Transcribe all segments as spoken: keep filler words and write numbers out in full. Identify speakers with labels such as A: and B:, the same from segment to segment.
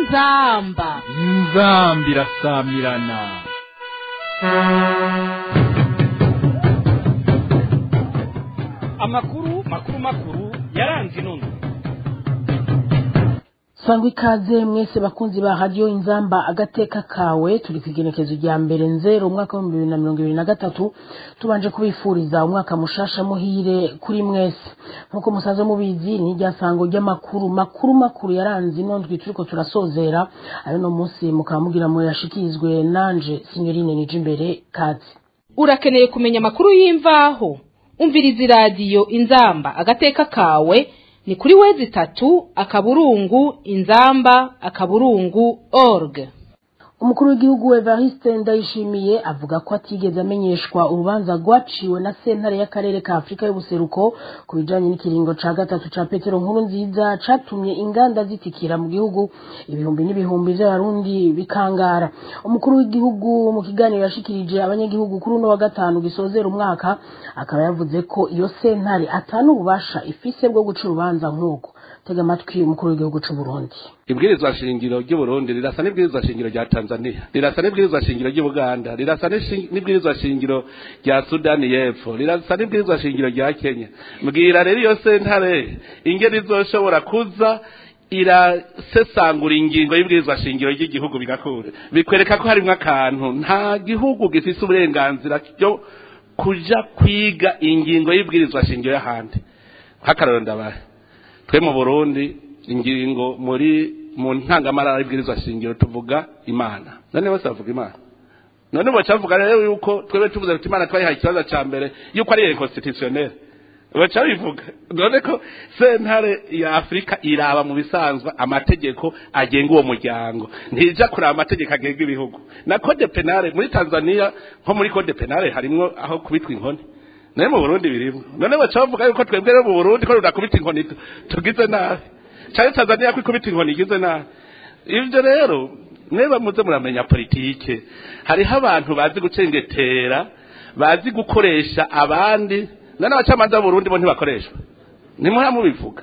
A: inzamba
B: inzamba irasamirana.
C: amakuru makuru makuru yaranze none.
D: Sangwa ikaze mwese bakunzi ba radio Inzamba agateka kawe, turi kwigenekezo rya mbere nzero umwaka wa bibiri na mirongo ibiri na gatatu. Tubanje kubifuriza umwaka mushasha muhire kuri mwese. Nkuko musazo mubizi ni rya sango ry'amakuru makuru makuru yaranze nondwi turiko turasozera, ari no munsi mukamugira mu yashikizwe nanje Signorine Nijimbere Kazi.
A: Urakeneye kumenya amakuru y'imvaho? Umviriza radio Inzamba agateka kawe ni kuri wezi tatu akaburungu inzamba akaburungu org.
D: Umukuru w'igihugu Evariste Ndayishimiye avuga ko atigeze amenyeshwa urubanza rwaciwe na sentare y'akarere ka Afrika y'ubuseruko kubijanye n'ikiringo ca gatatu ca Petero Nkurunziza catumye inganda zitikira mu gihugu ibihumbi n'ibihumbi vy'abarundi bikangara. Umukuru w'igihugu mu kiganiro yashikirije abanyagihugu kuri uno wa gatanu gisozera umwaka akaba yavuze ko iyo sentare atanu ububasha ifise bwo guca urubanza nk'uko. Tega amatwi umukuru w'igihugu c'u Burundi.
E: Ibwirizwa shingiro ry'u Burundi rirasa n'ibwirizwa shingiro rya Tanzania, rirasa n'ibwirizwa shingiro ry'u Buganda, rirasa n'ibwirizwa shingiro rya Sudani y'Epfo, rirasa n'ibwirizwa shingiro rya Kenya. Mbwira rero iyo sentare ingene izoshobora kuza irasesangura ingingo y'ibwirizwa shingiro ry'igihugu bigakura, bikwereka ko harimwo akantu nta gihugu gifise uburenganzira cyo kuja kwiga ingingo y'ibwirizwa shingiro y'ahandi. Hakararo ndabaye twe mu Burundi ingingo muri mu ntangamarara y'ibwirizwa shingiro tuvuga Imana. None bose bavuga Imana. None bo cavuga rero yuko twebe tuvuze ati Imana twayihaye ikibazo ca mbere yuko ari inconstitutionnel. Baca bivuga none ko sentare ya Afrika iraba mu bisanzwe amategeko agenga uwo muryango, ntija kuraba amategeko agenga ibihugu. Na code penale muri Tanzania nko muri code penale harimwo aho kubitwa inkoni. Naye mu Burundi birimo. None baca bavuga yuko twebwe rero mu Burundi ko rudakubita inkoni tugize nabi. Cyane Tanzania kwikubita inkoni igize nabi. Ivyo rero neba muze muramenya politike. Hariho abantu bazi gucengetera, bazi gukoresha abandi. None abacamanza mu Burundi bo ntibakoreshwa. Nimuha mubivuga.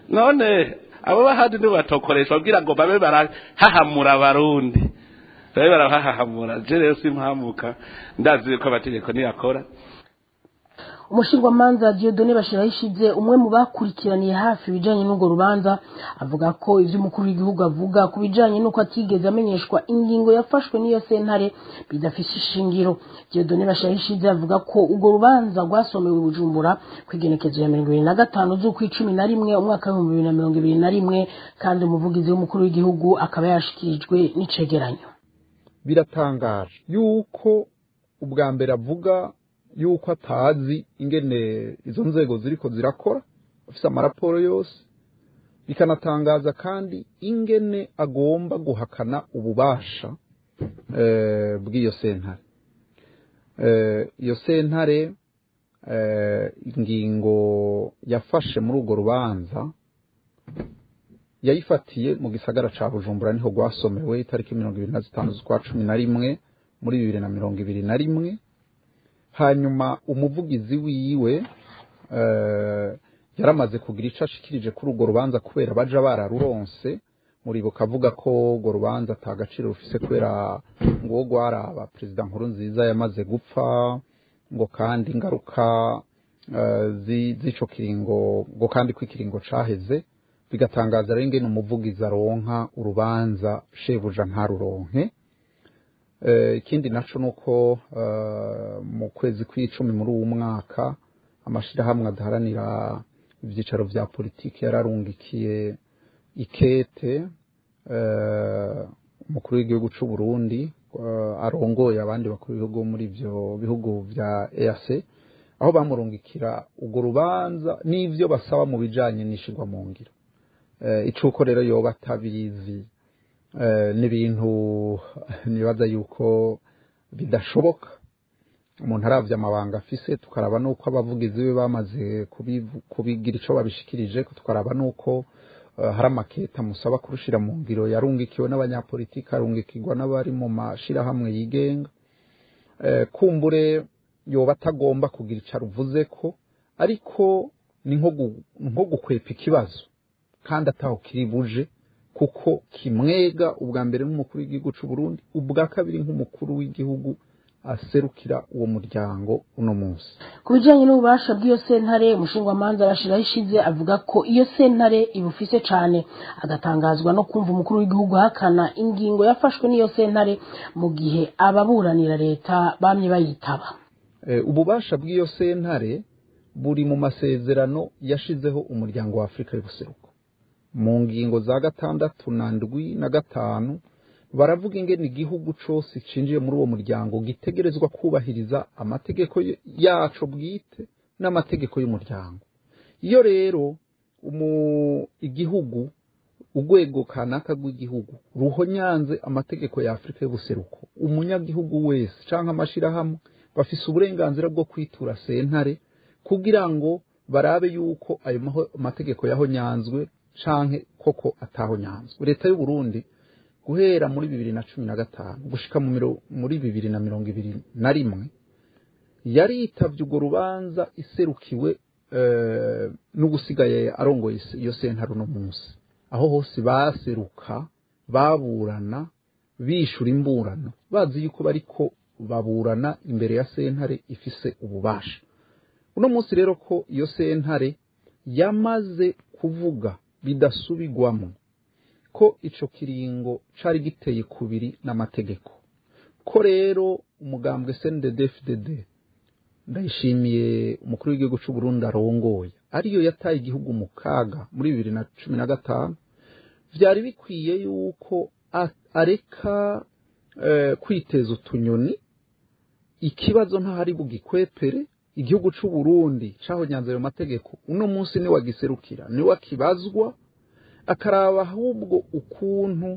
E: None abo bahandi nibo batokoreshwa kugira ngo babe barahahamura abarundi. Babe barahahamura. Je rero simpamuka ndazi ko abategeko niyakora.
D: Umushingwamanza Dieudonné Bashirayishize umwe mu bakurikiraniye hafi bijanye n'ugo rubanza avuga ko ivyo umukuru w'igihugu avuga kubijanye nuko atigeze amenyeshwa ingingo yafashwe n'iyo sentare bidafise ishingiro. Dieudonné Bashirayishize avuga ko ugo rubanza rwasomewe i Bujumbura kwigenekezo ya mirongo ibiri na gatanu z'ukwicumi na rimwe umwaka wa bibiri na mirongo ibiri na rimwe kandi umuvugizi w'umukuru w'igihugu akaba yashikirijwe n'icegeranyo.
F: Biratangaje yuko ubwa mbere avuga yuko atazi ingene izo nzego ziriko zirakora, afise amaraporo yose, bikanatangaza kandi ingene agomba guhakana ububasha eh bw'iyo sentare. Eh iyo sentare eh ingingo yafashe muri urwo rubanza yayifatiye mu gisagara ca Bujumbura niho gwasomewe itariki mirongo ibiri na zitanu z'ukwa cumi na rimwe muri bibiri na mirongo ibiri na rimwe. Hanyuma umuvugizi wiwe eh yaramaze kugira ico ashikirije kuri urwo rubanza kubera baja bararuronse muri bo kavuga ko urwo rubanza atagaciro rufise kubera ngo gwaraba president Nkurunziza yamaze gupfa ngo kandi ingaruka uh, z'ico kiringo ngo kandi kwikiringo caheze, bigatangaza rero ingene umuvugizi aronka urubanza shebuja ntaruronke. Ikindi uh, naco nuko uh, mu kwezi kw'icumi muri uwo mwaka amashirahamwe adaharanira ivyicaro vya politiki yararungikiye ikete umukuru uh, w'igihugu c'u Burundi uh, arongoye abandi bakuru b'ibihugu muri ivyo bihugu vya E A C, aho bamurungikira urwo rubanza n'ivyo basaba mu bijanye n'ishirwa mu ngiro. Uh, icuko rero yoba atabizi Uh, n'ibintu nibaza yuko bidashoboka. Umuntu aravye amabanga afise, tukaraba nuko abavugizi be bamaze kubigira ico babishikirije, tukaraba nuko uh, hari amaketa musaba kurushira mu ngiro yarungikiwe n'abanyapolitika, arungikirwa n'abari mu mashira hamwe yigenga. Uh, kumbure yoba atagomba kugira ico aruvuze ko, ariko ni nko gukwepa ikibazo kandi ataho kiri buje kuko kimwega ubwa mbere nk'umukuru w'igihugu cy'u Burundi, ubwa kabiri nk'umukuru w'igihugu aserukira uwo muryango uno munsi.
D: Ku bijanye n'ububasha bw'iyo sentare, umushingwamanza Bashiraho ishize avuga ko iyo sentare ibufise cane, agatangazwa no kumva umukuru w'igihugu hakana ingingo yafashwe n'iyo sentare mu gihe ababuranira leta bamye bayitaba.
F: E, ububasha bw'iyo sentare buri mu masezerano yashizeho umuryango wa Afrika y'ubuseruko mu ngingo za gatandatu na ndwi na gatanu. Baravuga ingene igihugu cose cinjiye muri uwo muryango gitegerezwa kubahiriza amategeko yaco bwite n'amategeko y'umuryango. Iyo rero umu igihugu ugwego kanaka rw'igihugu ruhonyanze amategeko ya Afrika y'ubuseruko, umunyagihugu wese canke amashirahamwe bafise uburenganzira bwo kwitura sentare kugira ngo barabe yuko ayo mategeko yahonyanzwe canke koko atahonyanzwe. Leta y'u Burundi guhera muri bibiri na cumi na gatanu gushika muri bibiri na mirongo ibiri na rimwe yari yitavye urwo rubanza iserukiwe uh, n'ugusigaye arongoye iyo sentare uno munsi, aho hose baseruka baburana bishura imburano bazi yuko bariko baburana imbere ya sentare ifise ububasha. Uno munsi rero ko iyo sentare yamaze kuvuga bidasubigwamo ko ico kiringo cari giteye kubiri n'amategeko, ko rero umugambwe C N D D F D D ndayishimiye umukuru w'igihugu cy'u Burundi arongoye ariyo yataye igihugu mu kaga muri bibiri na cumi na gatanu, vyari bikwiye yuko areka uh, kwiteza utunyoni. Ikibazo ntahari bugikwepere, igihugu cy'u Burundi cahonyanze ayo mategeko uno munsi ni wagiserukira, ni wakibazwa, akaraba ahubwo ukuntu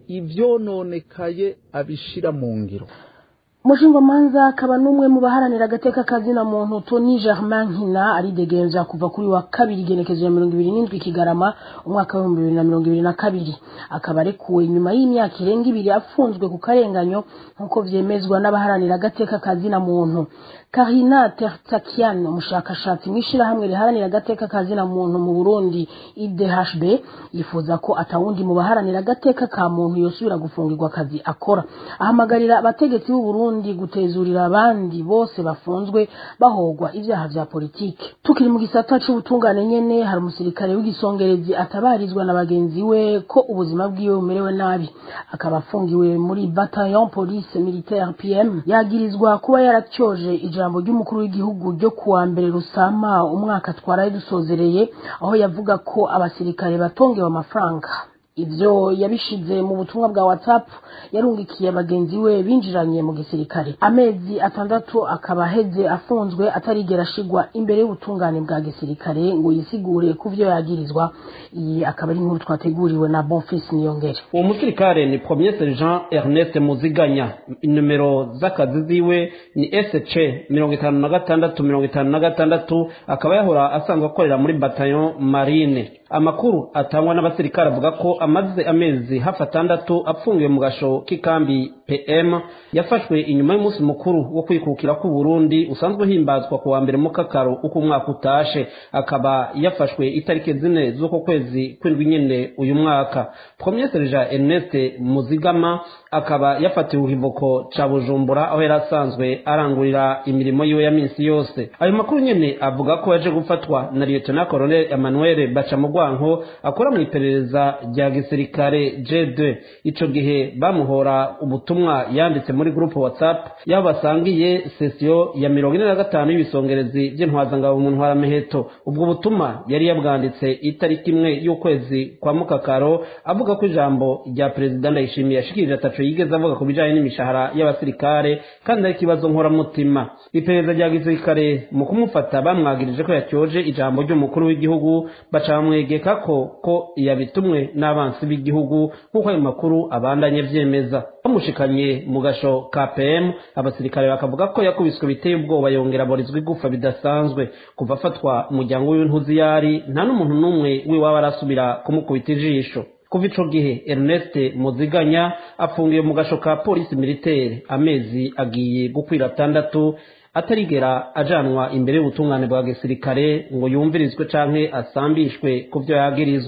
F: ivyononekaye abishira mu ngiro.
D: Umushingwamanza akaba n'umwe mu baharanira agateka kazina muntu Tony Germain Nkina aridegenza kuva kuri wa kabiri igenekezo ya mirongo ibiri n'indwi Kigarama umwaka wa bibiri na mirongo ibiri na kabiri, akaba arekuwe nyuma y'imyaka irenga ibiri afunzwe ku karenganyo nk'uko vyemezwa n'abaharanira agateka kazina muntu. Karina Tertsakian, umushakashatsi mw'ishirahamwe riharanira agateka kazina muntu mu Burundi I D H B, yifuza ko atawundi mu baharanira agateka ka muntu yosubira gufungirwa akazi akora. Ahamagarira abategetsi b'u Burundi gutezurira abandi bose bafunzwe bahogwa ivyaha vya politike. Tukiri mu gisata c'ubutungane nyene, hari umusirikare w'igisongerezi atabarizwa na bagenzi we ko ubuzima bwiwe bumerewe nabi, akaba afungiwe muri Bataillon Police Militaire P M, yagirizwa kuba yaratyoje ijambo ry'umukuru w'igihugu ryo kuwa mbere Rusama umwaka twaraye dusozereye, aho yavuga ko abasirikare batongewe amafaranga. Ivyo yabishize mu butumwa bwa WhatsApp yarungikiye abagenzi we binjiranye mu gisirikare. Amezi atandatu akaba heze afunzwe atarigera shigwa imbere y'ubutungane bwa gisirikare ngo yisigure kuvyo yagirizwa. Iyi akaba ari inkuru twateguriwe na Bonfils Niyongere.
C: Uwo musirikare ni Premier Sergent Ernest Muziganya, inomero z'akazi ziwe ni S C mirongo itanu na gatandatu mirongo itanu na gatandatu, akaba yahora asanzwe akorera muri Bataillon Marine. Amakuru atangwa n'abasirikare avuga ko amaze amezi hafi atandatu apfungiwe mu gasho k'ikambi P M, yafashwe inyuma y'umunsi mukuru wo kwikukira ku Burundi usanzwe himbazwa ku wa mbere mu Kakaro uko umwaka utashe. Akaba yafashwe itariki zine z'uko kwezi kw'indwi nyene uyu mwaka. Premier Sergent Ernest Muzigama akaba yafatiwe uhivuko ca Bujumbura aho yarasanzwe arangurira imirimo yiwe ya minsi yose. Ayo makuru nyene avuga ko yaje gufatwa na Lieutenant Colonel Emmanuel Bacamugwanko akora mu iperereza rya gisirikare J deux. Ico gihe bamuhora ubutumwa yanditse muri groupe WhatsApp yabo basangiye session ya mirongo ine na gatanu y'ibisongerezi by'intwazangabo mu ntwara meheto. Ubwo butumwa yari yabwanditse itariki imwe y'ukwezi kwa Mukakaro avuga ko ijambo rya President Ndayishimiye yashikirije ataco yigeze avuga ku bijanye n'imishahara y'abasirikare kandi ari kibazo nkora mutima. Iperereza rya gisirikare mu kumufata bamwagirije ko yacyoje ijambo ry'umukuru w'igihugu, bacamwegeka ko ko yabitumwe n'abansi b'igihugu nk'uko ayo makuru abandanye vyemeza. Bamushikanye mu gasho ka P M, abasirikare bakavuga ko yakubiswe biteye ubwoba yongera borizwa igufa bidasanzwe. Kuva afatwa umuryango w'intuzi yari nta n'umuntu n'umwe wiwaba arasubira kumukubita ijisho. Kuva ico gihe Ernest Muziganya afungiye mu gasho ka Police Militaire amezi agiye gukwira atandatu atarigera ajanwa imbere y'ubutungane bwa gisirikare ngo yumvirizwe canke asambishwe kuvyo yagirizwa.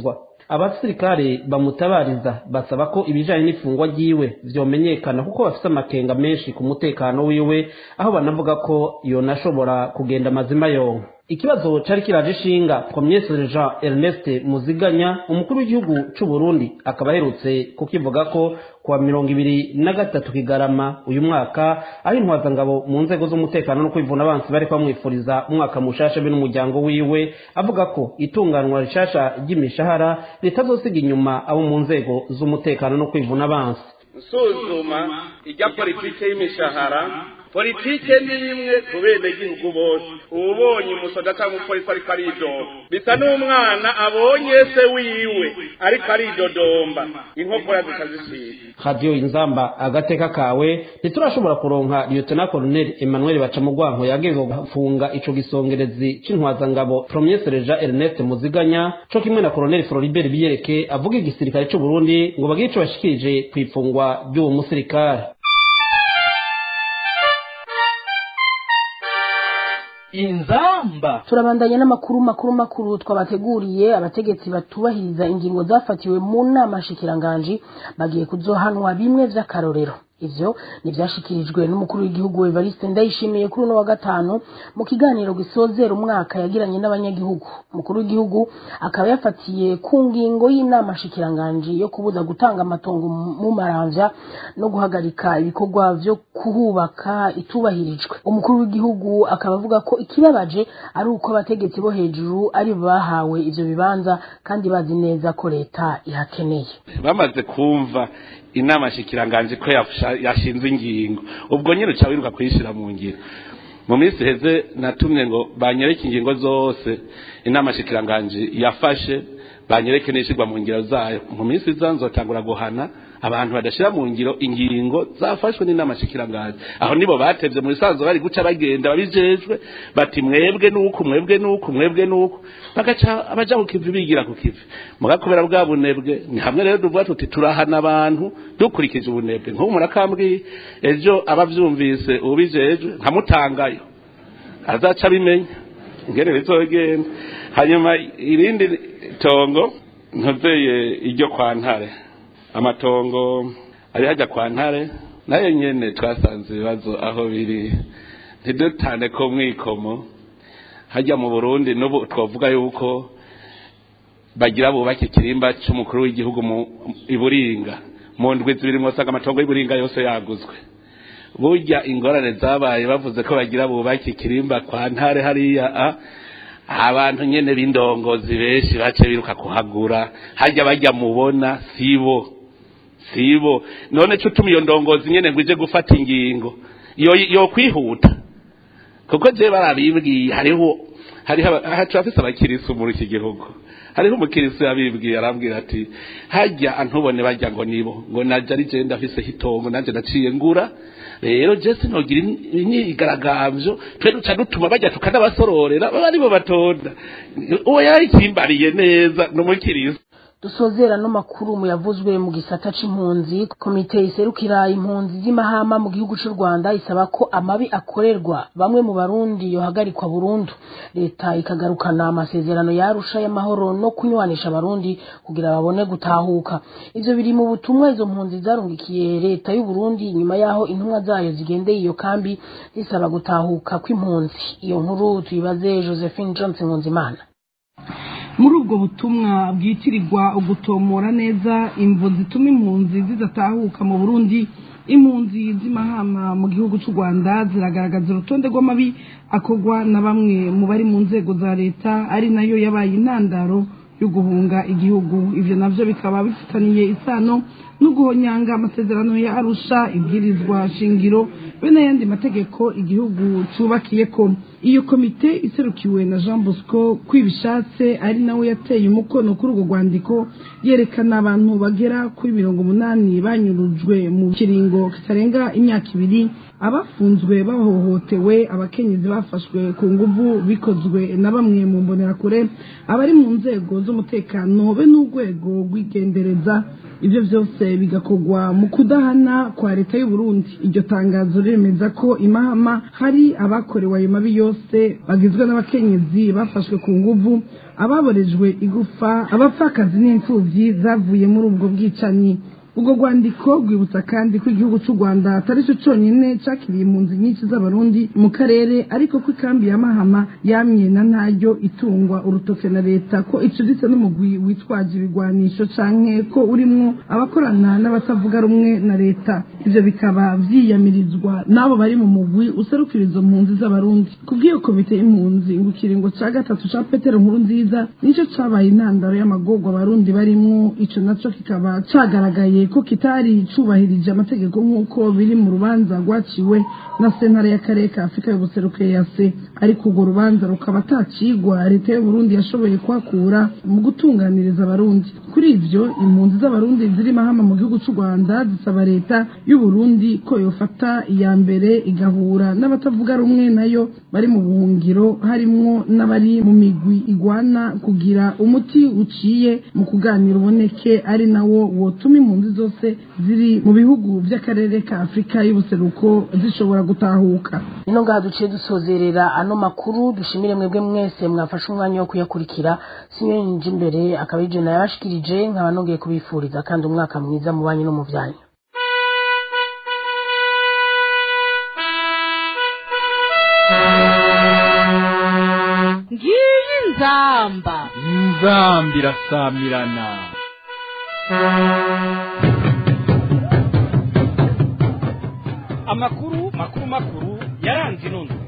C: abasirikare bamutabariza basaba ko ibijanye n'ifungwa ryiwe vyomenyekana kuko bafise amakenga menshi ku mutekano wiwe, aho banavuga ko yonashobora kugenda mazima yonka. Ikibazo cari kiraje ishinga Premier Sergent Ernest Muziganya, umukuru w'igihugu c'u Burundi, akaba aherutse kukivuga ko kuwa mirongo ibiri na gatatu Kigarama uyu mwaka aho intwazangabo mu nzego z'umutekano no kwivuna abansi bariko bamwifuriza umwaka mushasha be n'umuryango wiwe, avuga ko itunganwa rishasha ry'imishahara ritazosiga inyuma abo mu nzego z'umutekano no kwivuna abansi.
E: Nsuzuma ijya politike y'imishahara, politike ni imwe ku benegihugu bose. Ubonye umusoda cyangwa umupolisi ariko aridoba, bisa n'umwana abonye se wiwe ariko aridodomba, inkokora zikazisira.
C: Radio Inzamba agateka kawe ntiturashobora kuronka Lieutenant Colonel Emmanuel Bacamugwanko yagezwe gufunga ico gisongerezi c'intwazangabo Premier Sergent Ernest Muziganya, co kimwe na Colonel Floribert Biyereke avuga igisirikare c'u Burundi ngo bagire ico bashikirije kwifungwa by'uwo musirikare.
B: Inzamba
D: turabandanya n'amakuru makuru makuru twabateguriye. Abategetsi batubahiriza ingingo zafatiwe mu nama shikiranganji bagiye kuzohanwa bimwe vy'akarorero. Ivyo nivyashikirijwe n'umukuru w'igihugu Evariste Ndayishimiye kuri no wa gatanu mu kiganiro gisozera umwaka yagiranye n'abanyagihugu. Umukuru w'igihugu akaba yafatiye ku ngingo y'inama shikiranganji yo kubuza gutanga amatongo mu maramvya no guhagarika ibikorwa vyo kuhubaka itubahirijwe. Umukuru w'igihugu akaba avuga ko ikibabaje ari uko abategetsi bo hejuru ari bahawe ivyo bibanza kandi bazi neza ko leta ihakeneye.
E: Bamaze kumva inama shikiranganje ko yashinze ingingo, ubwo nyine uca wiruka kuyishira mu ngiro. Mu minsi heze natumye ngo banyereke ingingo zose inama shikiranganje yafashe, banyereke nishirwa mu ngiro zayo. Mu minsi zanzotangura guhana abantu badashira mu ngiro ingingo zafashwe n'inama shikiranganje. Aho nibo batevye muri sanzo bari guca bagenda babijejwe bati mwebwe nuko mwebwe nuko mwebwe nuko bagaca abaja kukivi bigira kukivi. Mugakubera bwa bunebwe ni hamwe rero duvuga tuti turahana abantu dukurikije ubunebwe. Nko murakambwi ejo abavyumvise ubijejwe nkamutangayo azaca bimenya ngene bizogenda. Hanyuma irindi tongo ntoveye iryo kwa Ntare, amatongo ari hajya kwa Ntare nayo nyene twasanze ibibazo aho biri ntidutane ko mwikomo hajya mu Burundi. N'ubu twavuga yuko bagira bubake kirimba cy'umukuru w'igihugu mu Iburinga, mu ndwi zibiri mwosanga amatongo y'Iburinga yose yaguzwe. Burya ingorane zabaye bavuze ko bagira bubake kirimba kwa Ntare hariya, abantu nyene b'indongozi benshi bace biruka kuhagura, hajya bajya mubona sibo sibo. None cyo tumiyo ndongozi nyene ngwije gufata ingingo yo yo kwihuta, kuko je barabibwiye hariho hari hacafise abakirisu muri iki gihugu. Hariho umukirisu yabibwiye arambwira ati hajya antubone bajya ngo nibo ngo naje ari je ndafise hitongo nanje naciye ngura, rero je sinogira inyigaragavyo twe duca dutuma bajya tukanabasororera bari bo batonda. Uwo yayikimbariye neza n'umukirisu.
D: Dusozera no makuru mu yavuzwe mu gisata c'impunzi. Komite iserukira impunzi z'imahama mu gihugu c'u Rwanda isaba ko amabi akorerwa bamwe mu Barundi yohagarikwa burundu, leta ikagarukana amasezerano yarusha y'amahoro no kunywanisha Abarundi kugira babone gutahuka. Ivyo biri mu butumwa izo mpunzi zarungikiye leta y'u Burundi nyuma yaho intumwa zayo zigendeye iyo kambi zisaba gutahuka kw'impunzi. Iyo nkuru tuyibaze Josephine Johnson Nkunzimana.
G: Muri ubwo butumwa bwitirirwa ugutomora neza imvo zituma impunzi zidatahuka mu Burundi, impunzi z'imahama mu gihugu cy'u Rwanda ziragaragaza urutonde rw'amabi akogwa na bamwe mu bari mu nzego za leta ari nayo yabaye intandaro yo guhunga igihugu. Ivyo navyo bikaba bifitaniye isano no guhonyanga amasezerano ya Arusha, ibwirizwa shingiro be n'ayandi mategeko igihugu cubakiyeko. Iyo komite iserukiwe na Jean Bosco kwibishatse ari nawe yateye umukono kuri urwo rwandiko, yerekana abantu bagera kuri mirongo umunani banyurujwe mu kiringo kitarenga imyaka ibiri, abafunzwe bahohotewe, abakenyezi bafashwe ku nguvu bikozwe na bamwe mu mbonerakure, abari mu nzego z'umutekano be n'urwego rw'igendereza. ivyo vyose bigakorwa mu kudahana kwa leta y'u Burundi. Iryo tangazo riremeza ko imahama hari abakorewe ayo mabi yose bagizwe n'abakenyezi bafashwe ku nguvu, ababorejwe igufa, abapfakazi n'imfuvyi zavuye muri ubwo bwicanyi. Ubwo rwandiko rwibutsa kandi ko igihugu cy'u Rwanda atari cyo cyonyine cakiriye impunzi nyinshi z'abarundi mu karere, ariko ko ikambi ya Mahama yamye na ntaryo itungwa urutoke na leta ko icuditse n'umugwi witwaje ibigwanisho canke ko urimwo abakorana n'abatavuga rumwe na leta. Ivyo bikaba vyiyamirizwa n'abo bari mu mugwi userukira izo mpunzi z'abarundi. Kubw'iyo komite y'impunzi ngo ikiringo ca gatatu ca Petero Nkurunziza nico cabaye intandaro y'amagorwa abarundi barimwo, ico naco kikaba cagaragaye ko kitari cubahirije amategeko nk'uko biri mu rubanza rwaciwe na sentare y'akarere ka Afurika y'ubuseruko E A C, ariko urwo rubanza rukaba atacigwa leta y'u Burundi yashoboye kwakura mu gutunganiriza abarundi. Kuri ivyo impunzi z'abarundi ziri Mahama mu gihugu cy'u Rwanda zisaba leta y'u Burundi ko yofata iya mbere igahura n'abatavuga rumwe nayo bari mu buhungiro, harimwo n'abari mu migwi igwana kugira umuti uciye mu kuganira uboneke, ari nawo wotuma impunzi zose ziri mu bihugu by'akarere ka Afurika y'ubuseruko zishobora gutahuka.
D: Ino ngaha duciye dusozerera ano makuru. Dushimire mwebwe mwese mwafashe umwanya wo kuyakurikira. Sinyo nje imbere akaba yije nayashikirije, nkaba nongeye kubifuriza kandi umwaka mwiza mu banyu no mu byanyu.
A: Ngiyi nzamba
B: inzamba irasamirana.
C: Amakuru makuru makuru yaranze inondo.